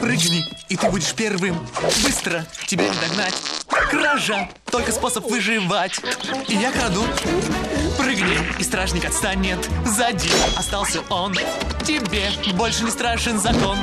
Прыгни, и ты будешь первым. Быстро, тебя не догнать. Кража, только способ выживать. И я краду. Прыгни, и стражник отстанет. Сзади остался он. Тебе больше не страшен закон.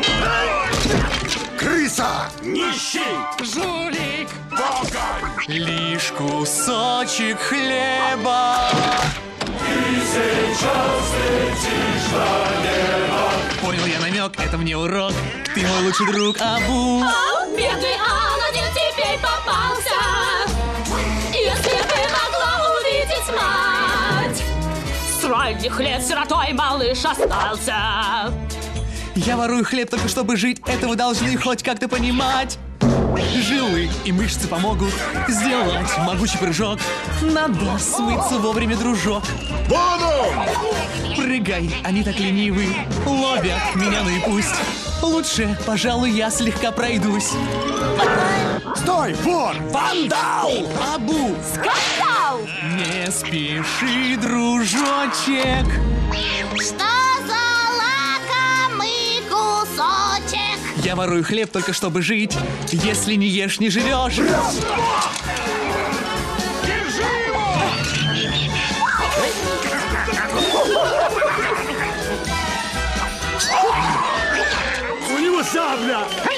Крыса! Нищий! Жулик! Богатый! Лишь кусочек хлеба. И сейчас летишь на небо. Понял я намек, это мне урок. Ты мой лучший друг, Абу. Бедный Аладдин теперь попался. Если бы могла увидеть мать. С ранних лет сиротой малыш остался. Я ворую хлеб только чтобы жить. Это вы должны хоть как-то понимать. Жилы и мышцы помогут сделать могучий прыжок. Надо смыться вовремя, дружок. Вон он! Прыгай, они так ленивы. Ловят меня, ну и пусть. Лучше, пожалуй, я слегка пройдусь. Стой, вор! Вандал! Абу, Скандал! не спеши, дружочек. Что за лакомый кусочек? Я ворую хлеб только чтобы жить. Если не ешь, не живешь. У него сабля!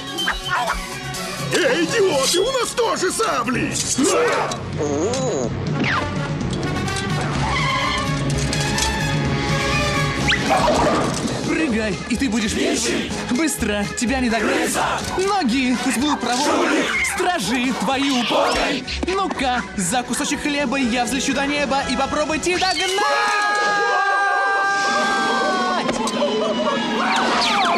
Эй, идиоты, у нас тоже сабли! Прыгай, и ты будешь первым. Быстро, тебя не догнать. Ноги пусть будут проворны. Стражи твои упоры. Ну-ка, за кусочек хлеба я взлечу до неба и попробуйте догнать!